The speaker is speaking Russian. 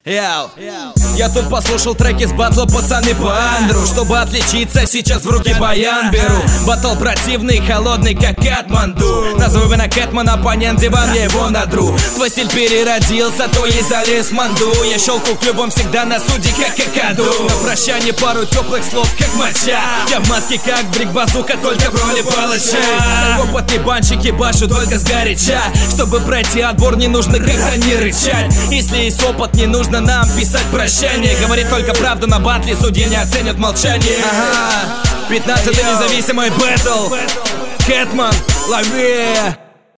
Я тут послушал треки с батла пацаны по андру. Чтобы отличиться, сейчас в руки баян беру. Батл противный, холодный, как Катманду. Назову меня Кэтман, оппонент диван, я его надру. Твой стиль переродился, то и залез в манду. Я щелкаю клювом всегда на суде, как какаду. На прощание пару теплых слов, как моча. Я в маске, как брик-базука, только в роли палача. Опытные банщики башу только сгоряча. Чтобы пройти отбор, не нужно как-то не рычать. Если есть опыт, не нужно нам писать прощание. Говорит только правду на батле, судьи не оценят молчание. 15-й независимый бэтл. Кэтман, лови.